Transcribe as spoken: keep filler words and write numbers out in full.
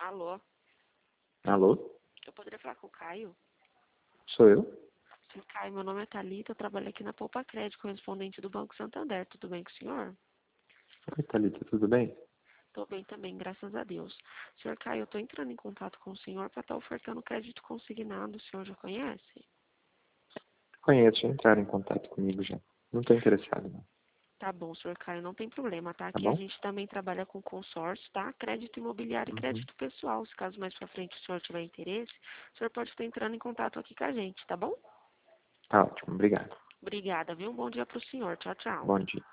Alô, Alô? eu poderia falar com o Caio? Sou eu? Senhor Caio, meu nome é Thalita, eu trabalho aqui na Poupa Crédito, correspondente do Banco Santander. Tudo bem com o senhor? Oi, Thalita, tudo bem? Estou bem também, graças a Deus. Senhor Caio, eu estou entrando em contato com o senhor para estar ofertando crédito consignado. O senhor já conhece? Conheço, já entraram em contato comigo já. Não estou interessado, não. Tá bom, senhor Caio, não tem problema, tá? Tá Aqui a bom? gente também trabalha com consórcio, tá? Crédito imobiliário e Uhum. crédito pessoal. Se caso mais pra frente o senhor tiver interesse, o senhor pode estar entrando em contato aqui com a gente, tá bom? Tá ótimo, obrigado. Obrigada, viu? Um bom dia pro senhor. Tchau, tchau. Bom dia.